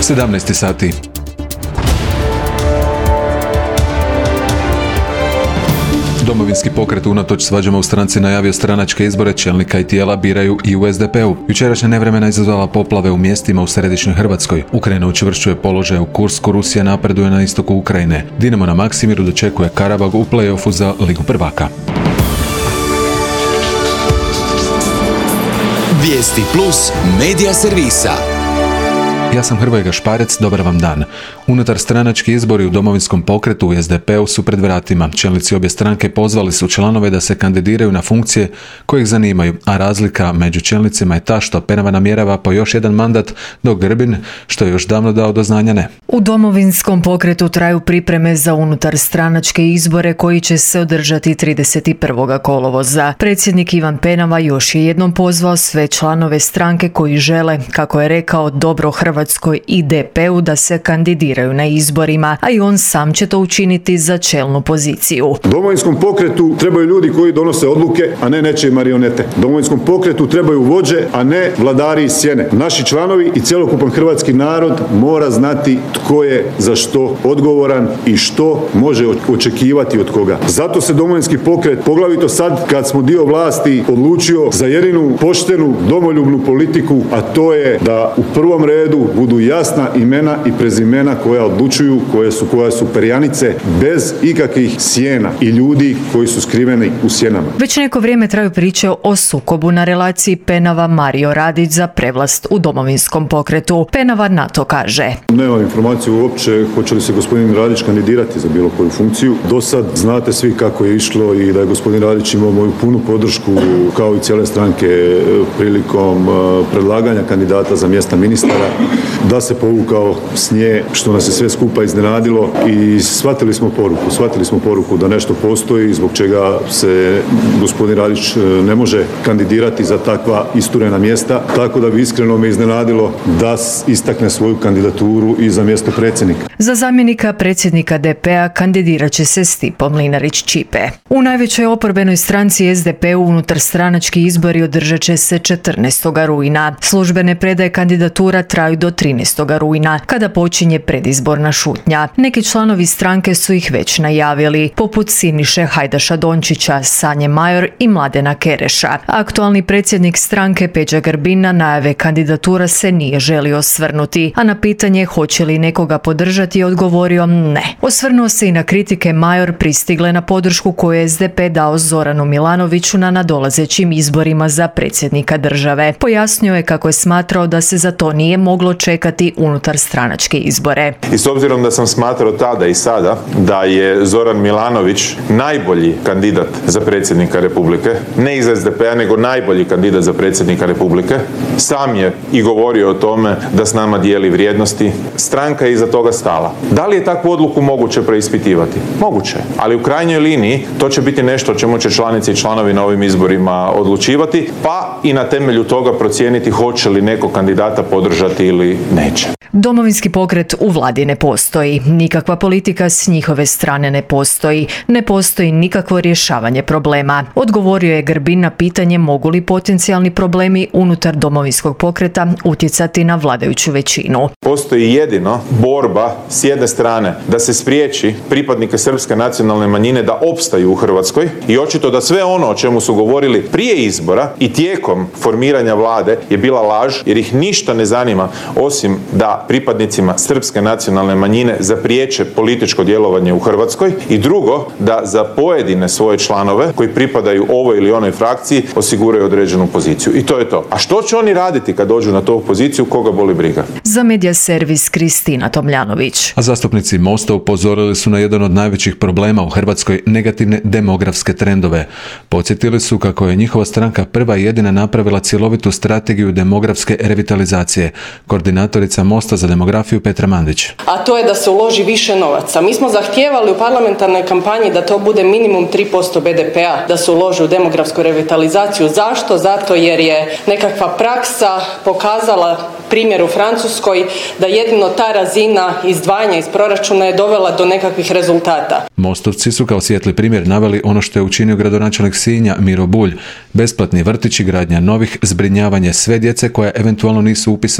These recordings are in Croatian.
17 sati. Domovinski pokret unatoč svađama u stranci najavio stranačke izbore, čelnika i tijela biraju i u SDP-u. Jučerašnja nevremena izazvala poplave u mjestima u središnjoj Hrvatskoj. Ukrajina učvršćuje položaj u Kursku, Rusija napreduje na istoku Ukrajine. Dinamo na Maksimiru dočekuje Karabag u play-offu za Ligu prvaka. Vijesti Plus medija servisa. Ja sam Hrvoje Gašparec, dobar vam dan. Unutar stranački izbori u Domovinskom pokretu u SDP-u su pred vratima. Čelnici obje stranke pozvali su članove da se kandidiraju na funkcije koje ih zanimaju, a razlika među čelnicima je ta što Penava namjerava po još jedan mandat, dok Grbin, što je još davno dao do znanja, ne. U Domovinskom pokretu traju pripreme za unutar stranačke izbore koji će se održati 31. kolovoza. Predsjednik Ivan Penava još je jednom pozvao sve članove stranke koji žele, kako je rekao, dobro Hrvatskoj i DP-u da se kandidiraju na izborima, a i on sam će to učiniti za čelnu poziciju. U Domovinskom pokretu trebaju ljudi koji donose odluke, a ne nečije marionete. U Domovinskom pokretu trebaju vođe, a ne vladari iz sjene. Naši članovi i cjelokupan hrvatski narod mora znati tko je za što odgovoran i što može očekivati od koga. Zato se Domovinski pokret, poglavito sad kad smo dio vlasti, odlučio za jedinu poštenu domoljubnu politiku, a to je da u prvom redu budu jasna imena i prezimena koja odlučuju, koja su perjanice bez ikakvih sjena i ljudi koji su skriveni u sjenama. Već neko vrijeme traju priče o sukobu na relaciji Penava-Mario Radić za prevlast u Domovinskom pokretu. Penava na to kaže: Nemam informaciju uopće hoće li se gospodin Radić kandidirati za bilo koju funkciju. Do sad znate svi kako je išlo i da je gospodin Radić imao moju punu podršku kao i cijele stranke prilikom predlaganja kandidata za mjesta ministara, da se povukao s nje, što nas je sve skupa iznenadilo i shvatili smo poruku da nešto postoji zbog čega se gospodin Radić ne može kandidirati za takva isturena mjesta, tako da bi iskreno me iznenadilo da istakne svoju kandidaturu i za mjesto predsjednika. Za zamjenika predsjednika DP-a kandidirat će se Stipo Mlinarić-Ćipe. U najvećoj oporbenoj stranci SDP-u unutar stranački izbori održat će se 14. rujna. Službene predaje kandidatura traju do 13. rujna, kada počinje predizborna šutnja. Neki članovi stranke su ih već najavili, poput Siniše Hajdaša Dončića, Sanje Major i Mladena Kereša. Aktualni predsjednik stranke Peđa Grbin na najave kandidatura se nije želio osvrnuti, a na pitanje hoće li nekoga podržati je odgovorio ne. Osvrnuo se i na kritike Major pristigle na podršku koju je SDP dao Zoranu Milanoviću na nadolazećim izborima za predsjednika države. Pojasnio je kako je smatrao da se za to nije moglo čekati unutar stranačke izbore. I s obzirom da sam smatrao tada i sada da je Zoran Milanović najbolji kandidat za predsjednika Republike, ne iz SDP-a nego najbolji kandidat za predsjednika Republike, sam je i govorio o tome da s nama dijeli vrijednosti, stranka je iza toga stala. Da li je takvu odluku moguće preispitivati? Moguće, ali u krajnjoj liniji to će biti nešto o čemu će članice i članovi na ovim izborima odlučivati, pa i na temelju toga procijeniti hoće li neko kandidata podržati ili neće. Domovinski pokret u vladi ne postoji. Nikakva politika s njihove strane ne postoji. Ne postoji nikakvo rješavanje problema. Odgovorio je Grbin na pitanje mogu li potencijalni problemi unutar Domovinskog pokreta utjecati na vladajuću većinu. Postoji jedino borba s jedne strane da se spriječi pripadnike srpske nacionalne manjine da opstaju u Hrvatskoj i očito da sve ono o čemu su govorili prije izbora i tijekom formiranja vlade je bila laž jer ih ništa ne zanima osim da pripadnicima srpske nacionalne manjine zapriječe političko djelovanje u Hrvatskoj i drugo, da za pojedine svoje članove koji pripadaju ovoj ili onoj frakciji osiguraju određenu poziciju. I to je to. A što će oni raditi kad dođu na tu poziciju, koga boli briga? Za medija servis Kristina Tomljanović. A zastupnici Mosta upozorili su na jedan od najvećih problema u Hrvatskoj, negativne demografske trendove. Podsjetili su kako je njihova stranka prva i jedina napravila cjelovitu strategiju demografske revitalizacije. Koordinatorica Mosta za demografiju Petra Mandić. A to je da se uloži više novaca. Mi smo zahtijevali u parlamentarnoj kampanji da to bude minimum 3% BDP-a, da se uloži u demografsku revitalizaciju. Zašto? Zato jer je nekakva praksa pokazala, primjer u Francuskoj, da jedino ta razina izdvajanja iz proračuna je dovela do nekakvih rezultata. Mostovci su kao svijetli primjer naveli ono što je učinio gradonačelnik Sinja Miro Bulj. Besplatni vrtići, gradnja novih, zbrinjavanje sve djece koja eventualno nisu upisana u jaslice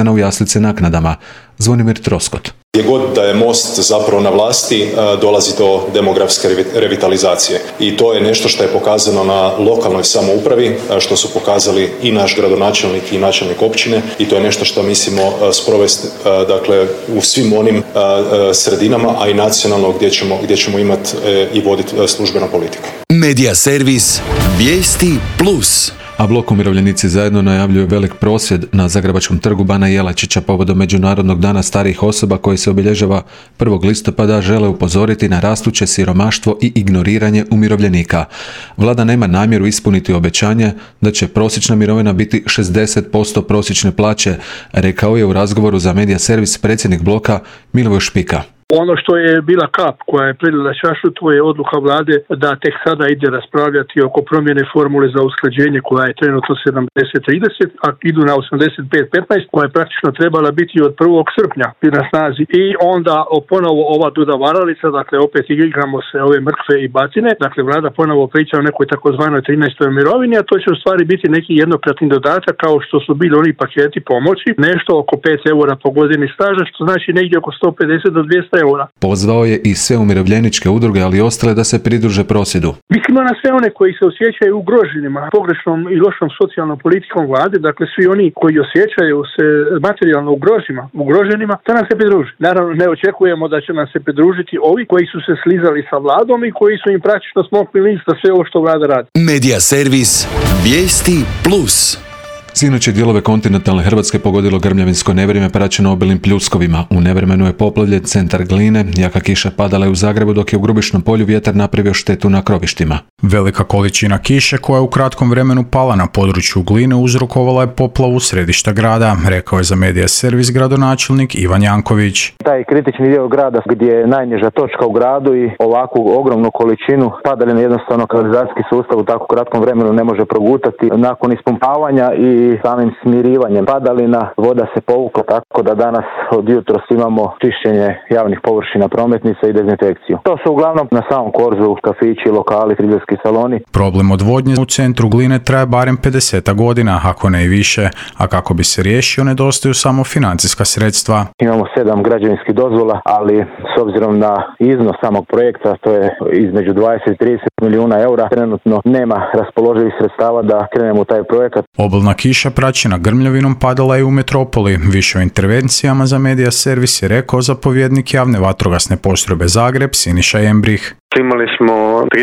novce naknadama. Zvonimir Troskot. Gdje god da je Most zapravo na vlasti, dolazi do demografske revitalizacije. I to je nešto što je pokazano na lokalnoj samoupravi, što su pokazali i naš gradonačelnik i načelnik općine, i to je nešto što mislimo sprovesti dakle, u svim onim sredinama, a i nacionalno gdje ćemo imati i voditi službenu politiku. Medija servis Vijesti Plus. A Blok Umirovljenici zajedno najavljuju velik prosvjed na Zagrebačkom trgu Bana Jelačića povodom Međunarodnog dana starijih osoba koji se obilježava 1. listopada, žele upozoriti na rastuće siromaštvo i ignoriranje umirovljenika. Vlada nema namjeru ispuniti obećanje da će prosječna mirovina biti 60% prosječne plaće, rekao je u razgovoru za Medija servis predsjednik Bloka Milivoj Špika. Ono što je bila kap koja je prelila čašu, to je odluka vlade da tek sada ide raspravljati oko promjene formule za usklađenje koja je trenutno 70-30, a idu na 85-15, koja je praktično trebala biti od 1. srpnja na snazi. I onda ponovo ova duda varalica, dakle opet igramo se ove mrkve i batine, dakle vlada ponovo priča o nekoj takozvanoj 13. mirovini, a to će u stvari biti neki jednokratni dodatak kao što su bili oni paketi pomoći, nešto oko 5 eura po godini staža, što znači negdje oko 150 do 200 eura. Pozvao je i sve umirovljeničke udruge, ali i ostale da se pridruže prosvjedu. Mislimo na sve one koji se osjećaju ugroženima pogrešnom i lošom socijalnom politikom vlade, dakle svi oni koji osjećaju se materijalno ugroženima, da nam se pridruže. Naravno, ne očekujemo da će nam se pridružiti ovi koji su se slizali sa vladom i koji su im praktično smokli list za sve ovo što vlada radi. Medija servis Vijesti Plus. Sinoć je dijelove kontinentalne Hrvatske pogodilo grmljavinsko nevrijeme praćeno obilnim pljuskovima. U nevremenu je poplavljen centar Gline, jaka kiša padala je u Zagrebu, dok je u Grubišnom polju vjetar napravio štetu na krovištima. Velika količina kiše koja je u kratkom vremenu pala na području Gline uzrokovala je poplavu središta grada, rekao je za Medija servis gradonačelnik Ivan Janković. Taj kritični dio grada gdje je najniža točka u gradu i ovakvu ogromnu količinu padalina jednostavno kanalizacijski sustav u tako kratkom vremenu ne može progutati. Nakon ispumpavanja i samim smirivanjem padalina voda se povukla, tako da danas od jutros imamo čišćenje javnih površina, prometnica i dezinfekciju. To su uglavnom na samom korzu kafići, lokali, frizerski saloni. Problem odvodnje u centru Gline traje barem 50 godina, ako ne i više, a kako bi se riješio nedostaju samo financijska sredstva. Imamo 7 građevinskih dozvola, ali s obzirom na iznos samog projekta, to je između 20 i 30 milijuna eura, trenutno nema raspoloživih sredstava da krenemo u taj projekat. Obilna kiša praćena grmljavinom padala je u metropoli. Više o intervencijama za Medija servis je rekao zapovjednik javne vatrogasne postrojbe Zagreb Siniša Jembrih. Imali smo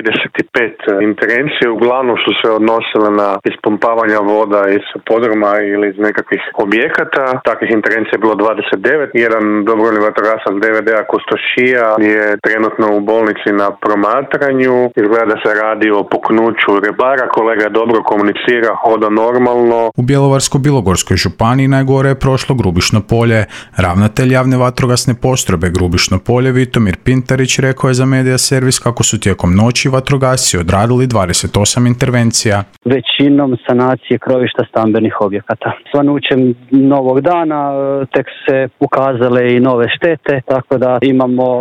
35 intervencije, uglavnom su se odnosile na ispumpavanja voda iz podruma ili iz nekakvih objekata. Takvih intervencija je bilo 29. Jedan dobrovoljni vatrogasac DVD-a Kustošija je trenutno u bolnici na promatranju. Izgleda da se radi o puknuću rebara. Kolega dobro komunicira, hoda normalno. U Bjelovarsko-bilogorskoj županiji najgore je prošlo Grubišno polje. Ravnatelj javne vatrogasne postrojbe Grubišno polje Vitomir Pintarić rekao je za Medija servis kako su tijekom noći vatrogasci odradili 28 intervencija. Većinom sanacije krovišta stambenih objekata. Svanućem novog dana tek se ukazale i nove štete, tako da imamo 40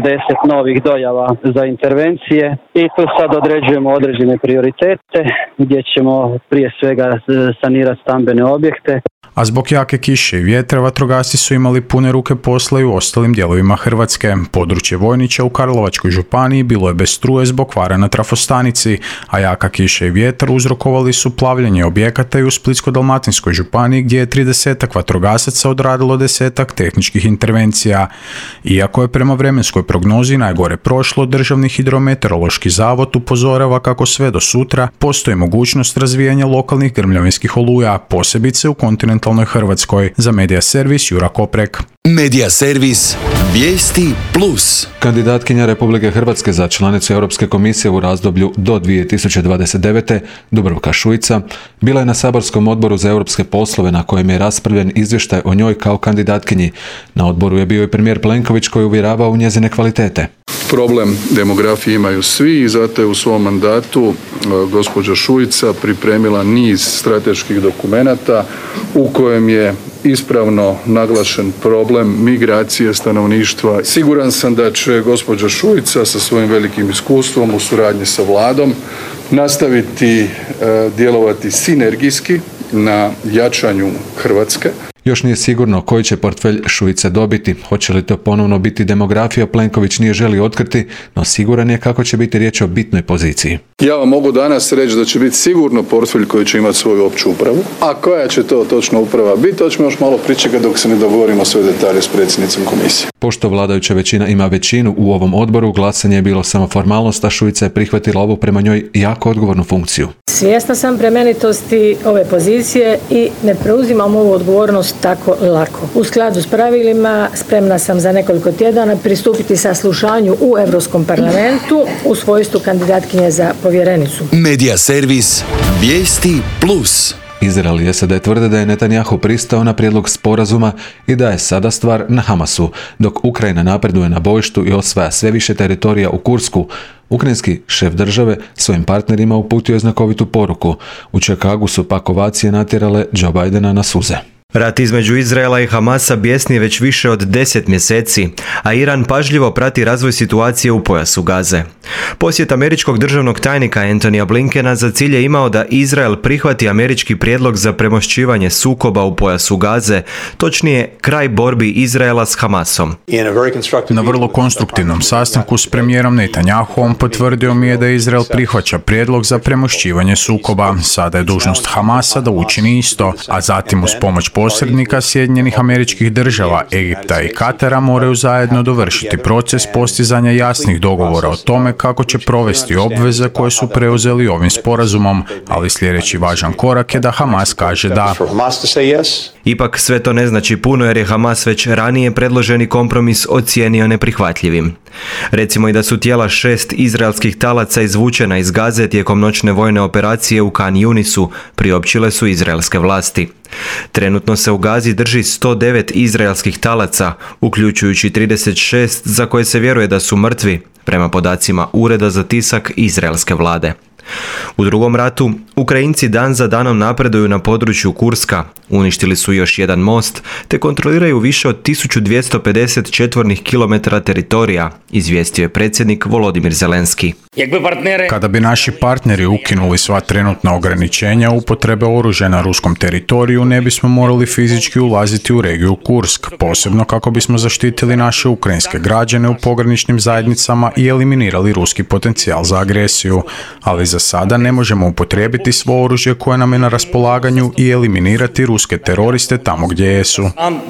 novih dojava za intervencije i tu sad određujemo određene prioritete gdje ćemo prije svega sanirati stambene objekte. A zbog jake kiše i vjetra vatrogasci su imali pune ruke posla i u ostalim dijelovima Hrvatske. Područje Vojnića u Karlovačkoj županiji bilo je bez struje zbog kvara na trafostanici, a jaka kiša i vjetar uzrokovali su plavljenje objekata i u Splitsko-dalmatinskoj županiji gdje je 30 vatrogasaca odradilo 10 tehničkih intervencija. Iako je prema vremenskoj prognozi najgore prošlo, Državni hidrometeorološki zavod upozorava kako sve do sutra postoji mogućnost razvijanja lokalnih grmljavinskih oluja, posebice u kontinentalnoj Hrvatskoj. Za Medija servis Jura Koprek. Medija servis Vijesti Plus. Kandidatkinja Republike Hrvatske za članicu Europske komisije u razdoblju do 2029. Dubravka Šuica bila je na saborskom odboru za europske poslove na kojem je raspravljen izvještaj o njoj kao kandidatkinji. Na odboru je bio i premijer Plenković koji uvjeravao u njezine kvalitete. Problem demografije imaju svi i zato je u svom mandatu gospođa Šuica pripremila niz strateških dokumenata u kojem je ispravno naglašen problem migracije stanovništva. Siguran sam da će gospođa Šuica sa svojim velikim iskustvom u suradnji sa vladom nastaviti djelovati sinergijski na jačanju Hrvatske. Još nije sigurno koji će portfelj Šuica dobiti. Hoće li to ponovno biti demografija, Plenković nije želi otkriti, no siguran je kako će biti riječ o bitnoj poziciji. Ja vam mogu danas reći da će biti sigurno portfelj koji će imati svoju opću upravu. A koja će to točno uprava biti, to ćemo još malo pričekati dok se ne dogovorimo sve detalje s predsjednicom komisije. Pošto vladajuća većina ima većinu u ovom odboru, glasanje je bilo samo formalnost, a Šuica je prihvatila ovu prema njoj jako odgovornu funkciju. Svjesna sam bremenitosti ove pozicije i ne preuzimam ovu odgovornost tako lako. U skladu s pravilima spremna sam za nekoliko tjedana pristupiti saslušanju u Europskom parlamentu u svojstvu kandidatkinje za povjerenicu. Medija servis Vijesti Plus. Izrael i SAD tvrde da je Netanjahu pristao na prijedlog sporazuma i da je sada stvar na Hamasu, dok Ukrajina napreduje na bojištu i osvaja sve više teritorija u Kursku. Ukrajinski šef države svojim partnerima uputio je znakovitu poruku. U Čikagu su pak ovacije natjerale Joe Bidena na suze. Rat između Izraela i Hamasa bijesni je već više od 10 mjeseci, a Iran pažljivo prati razvoj situacije u pojasu Gaze. Posjet američkog državnog tajnika Antonija Blinkena za cilj je imao da Izrael prihvati američki prijedlog za premošćivanje sukoba u pojasu Gaze, točnije kraj borbi Izraela s Hamasom. Na vrlo konstruktivnom sastanku s premijerom Netanjahom potvrdio mi je da Izrael prihvaća prijedlog za premošćivanje sukoba. Sada je dužnost Hamasa da učini isto, a zatim uz pomoć posrednika Sjedinjenih Američkih Država, Egipta i Katara moraju zajedno dovršiti proces postizanja jasnih dogovora o tome kako će provesti obveze koje su preuzeli ovim sporazumom, ali sljedeći važan korak je da Hamas kaže da. Ipak sve to ne znači puno jer je Hamas već ranije predloženi kompromis ocijenio neprihvatljivim. Recimo i da su tijela 6 izraelskih talaca izvučena iz Gaze tijekom noćne vojne operacije u Khan Yunisu, priopćile su izraelske vlasti. Trenutno se u Gazi drži 109 izraelskih talaca, uključujući 36 za koje se vjeruje da su mrtvi, prema podacima Ureda za tisak izraelske vlade. U drugom ratu, Ukrajinci dan za danom napreduju na području Kurska, uništili su još jedan most, te kontroliraju više od 1250 četvornih kilometara teritorija, izvijestio je predsjednik Volodimir Zelenski. Kada bi naši partneri ukinuli sva trenutna ograničenja upotrebe oružja na ruskom teritoriju, ne bismo morali fizički ulaziti u regiju Kursk, posebno kako bismo zaštitili naše ukrajinske građane u pograničnim zajednicama i eliminirali ruski potencijal za agresiju, ali za sada ne možemo upotrijebiti svo oružje koje nam je na raspolaganju i eliminirati ruske teroriste tamo gdje jesu.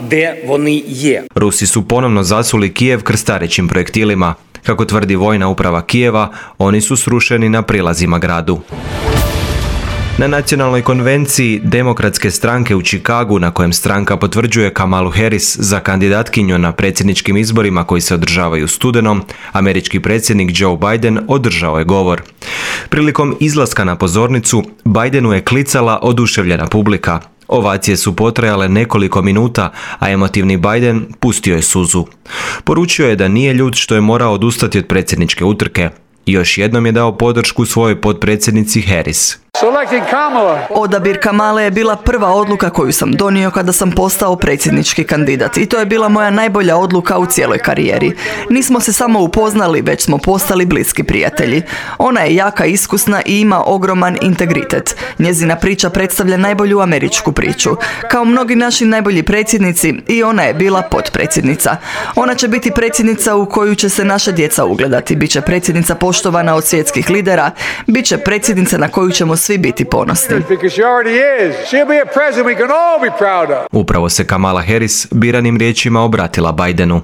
Rusi su ponovno zasuli Kijev krstarećim projektilima. Kako tvrdi vojna uprava Kijeva, oni su srušeni na prilazima gradu. Na nacionalnoj konvenciji Demokratske stranke u Čikagu, na kojem stranka potvrđuje Kamalu Harris za kandidatkinju na predsjedničkim izborima koji se održavaju u studenom, američki predsjednik Joe Biden održao je govor. Prilikom izlaska na pozornicu, Bidenu je klicala oduševljena publika. Ovacije su potrajale nekoliko minuta, a emotivni Biden pustio je suzu. Poručio je da nije ljut što je morao odustati od predsjedničke utrke. Još jednom je dao podršku svojoj potpredsjednici Harris. Odabir Kamale je bila prva odluka koju sam donio kada sam postao predsjednički kandidat i to je bila moja najbolja odluka u cijeloj karijeri. Nismo se samo upoznali, već smo postali bliski prijatelji. Ona je jaka, iskusna i ima ogroman integritet. Njezina priča predstavlja najbolju američku priču. Kao mnogi naši najbolji predsjednici, i ona je bila potpredsjednica. Ona će biti predsjednica u koju će se naša djeca ugledati. Biće predsjednica poštovana od svjetskih lidera. Biće predsjednica na koju ćemo svi biti ponosni. Upravo se Kamala Harris biranim riječima obratila Bidenu.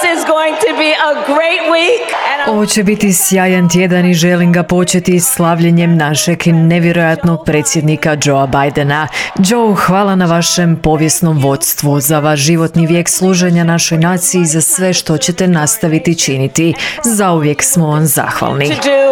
Ovo će biti sjajan tjedan i želim ga početi slavljenjem našeg nevjerojatnog predsjednika Joea Bidena. Joe, hvala na vašem povijesnom vodstvu, za vaš životni vijek služenja našoj naciji i za sve što ćete nastaviti činiti. Zauvijek smo vam zahvalni.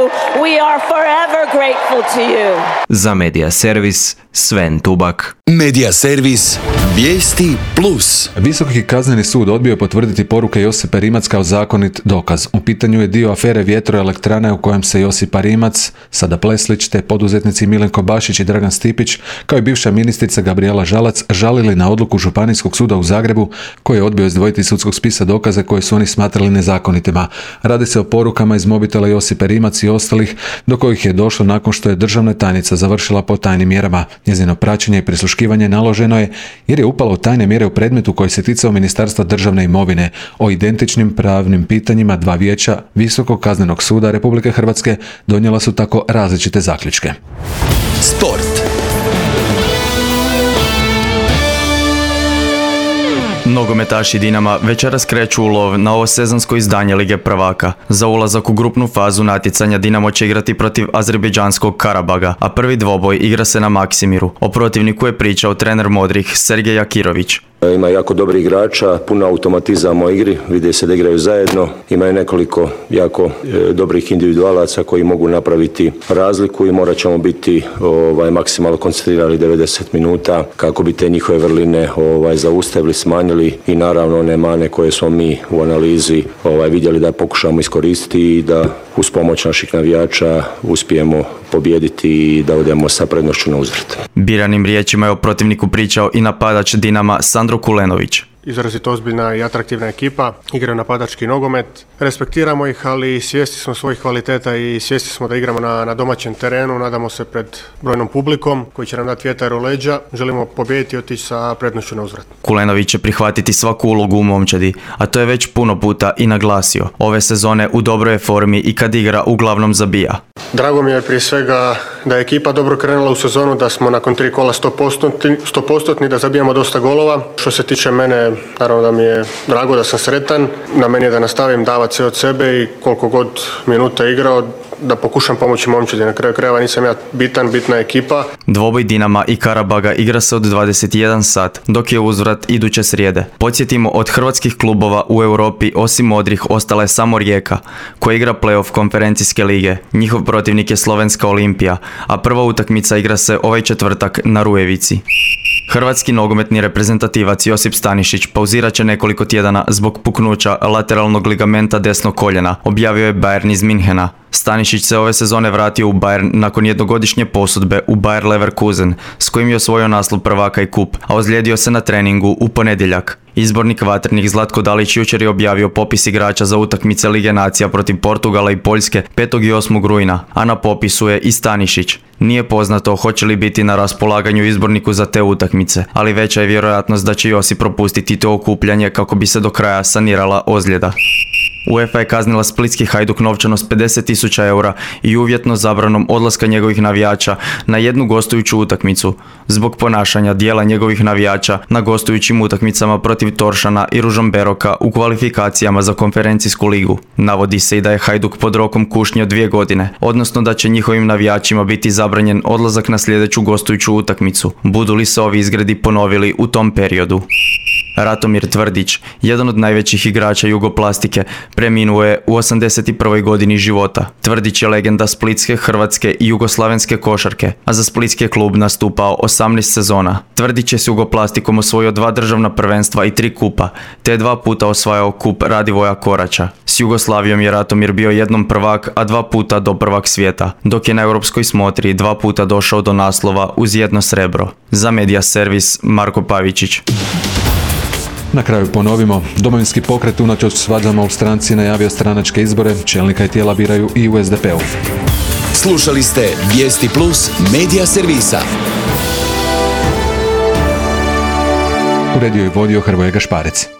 Za Medija servis Sven Tubak. Medija servis Vijesti Plus. Visoki kazneni sud odbio potvrditi poruke Josipa Rimac kao zakonit dokaz. U pitanju je dio afere vjetroelektrane u kojem se Josipa Rimac, Sada Pleslić te poduzetnici Milenko Bašić i Dragan Stipić, kao i bivša ministrica Gabrijela Žalac, žalili na odluku Županijskog suda u Zagrebu koji je odbio izdvojiti iz sudskog spisa dokaze koje su oni smatrali nezakonitima. Radi se o porukama iz mobitela Josipe Rimac i ostalih do kojih je došlo nakon što je državna tajnica završila po tajnim mjerama. Njezino praćenje i prisluškivanje naloženo je jer je upala u tajne mjere u predmetu koji se ticao Ministarstva državne imovine o identičnim pravnim pitanjima. Dva vijeća Visokog kaznenog suda Republike Hrvatske donijela su tako različite zaključke. Sport. Nogometaši Dinama večeras kreću u lov na ovo sezonsko izdanje Lige prvaka. Za ulazak u grupnu fazu natjecanja Dinamo će igrati protiv azerbejdžanskog Karabaga, a prvi dvoboj igra se na Maksimiru. O protivniku je pričao trener Modrih Sergej Jakirović. Ima jako dobrih igrača, puno automatizama u igri, vidi se da igraju zajedno, imaju nekoliko jako dobrih individualaca koji mogu napraviti razliku i morat ćemo biti maksimalno koncentrirali 90 minuta kako bi te njihove vrline zaustavili, smanjili i naravno one mane koje smo mi u analizi vidjeli da pokušamo iskoristiti i da uz pomoć naših navijača uspijemo pobijediti i da odemo sa prednošću na uzvrat. Biranim riječima je o protivniku pričao i napadač Dinama Sandro Kulenović. Izrazito ozbiljna i atraktivna ekipa, igraju napadački nogomet, respektiramo ih, ali svjesni smo svojih kvaliteta i svjesni smo da igramo na domaćem terenu, nadamo se pred brojnom publikom koji će nam dati vjetar u leđa, želimo pobijediti i otići sa prednošću na uzvrat. Kulenović će prihvatiti svaku ulogu u momčadi, a to je već puno puta i naglasio. Ove sezone u dobroj je formi i kad igra uglavnom zabija. Drago mi je prije svega da je ekipa dobro krenula u sezonu, da smo nakon 3 kola 100%, da zabijamo dosta golova. Što se tiče mene, naravno da mi je drago, da sam sretan. Na meni je da nastavim davati sve od sebe i koliko god minuta igrao, da pokušam pomoći momčadi. Na kraju krajeva nisam ja bitna je ekipa. Dvoboj Dinama i Karabaga igra se od 21 sat, dok je uzvrat iduće srijede. Podsjetimo, od hrvatskih klubova u Europi osim Modrih ostala je samo Rijeka, koja igra play-off konferencijske lige. Njihov protivnik je Slovenska Olimpija, a prva utakmica igra se ovaj četvrtak na Rujevici. Hrvatski nogometni reprezentativac Josip Stanišić pauzirat će nekoliko tjedana zbog puknuća lateralnog ligamenta desnog koljena, objavio je Bayern iz Minhena. Stanišić se ove sezone vratio u Bayern nakon jednogodišnje posudbe u Bayer Leverkusen, s kojim je osvojio naslov prvaka i kup, a ozlijedio se na treningu u ponedjeljak. Izbornik Vatrnik Zlatko Dalić jučer je objavio popis igrača za utakmice Lige nacija protiv Portugala i Poljske 5. i 8. rujna, a na popisu je i Stanišić. Nije poznato hoće li biti na raspolaganju izborniku za te utakmice, ali veća je vjerojatnost da će Josip propustiti to okupljanje kako bi se do kraja sanirala ozljeda. UEFA je kaznila splitski Hajduk novčano s 50.000 eura i uvjetno zabranom odlaska njegovih navijača na jednu gostujuću utakmicu zbog ponašanja dijela njegovih navijača na gostujućim utakmicama protiv Toršana i Ružomberoka u kvalifikacijama za konferencijsku ligu. Navodi se i da je Hajduk pod rokom kušnje od 2 godine, odnosno da će njihovim navijačima biti zabranjen odlazak na sljedeću gostujuću utakmicu, budu li se ovi izgredi ponovili u tom periodu. Ratomir Tvrdić, jedan od najvećih igrača Jugoplastike, preminuo je u 81. godini života. Tvrdić je legenda splitske, hrvatske i jugoslavenske košarke, a za splitski klub nastupao 18 sezona. Tvrdić je s Jugoplastikom osvojio 2 državna prvenstva i 3 kupa, te 2 puta osvajao kup Radivoja Koraća. S Jugoslavijom je Ratomir bio jednom prvak, a 2 puta doprvak svijeta, dok je na europskoj smotri 2 puta došao do naslova uz 1 srebro. Za Media Servis, Marko Pavičić. Na kraju ponovimo, Domovinski pokret unatoč svađama u stranci najavio stranačke izbore, čelnika i tijela biraju i u SDP-u. Slušali ste Vijesti Plus Media Servisa. Uredio i vodio Hrvoje Gašparec.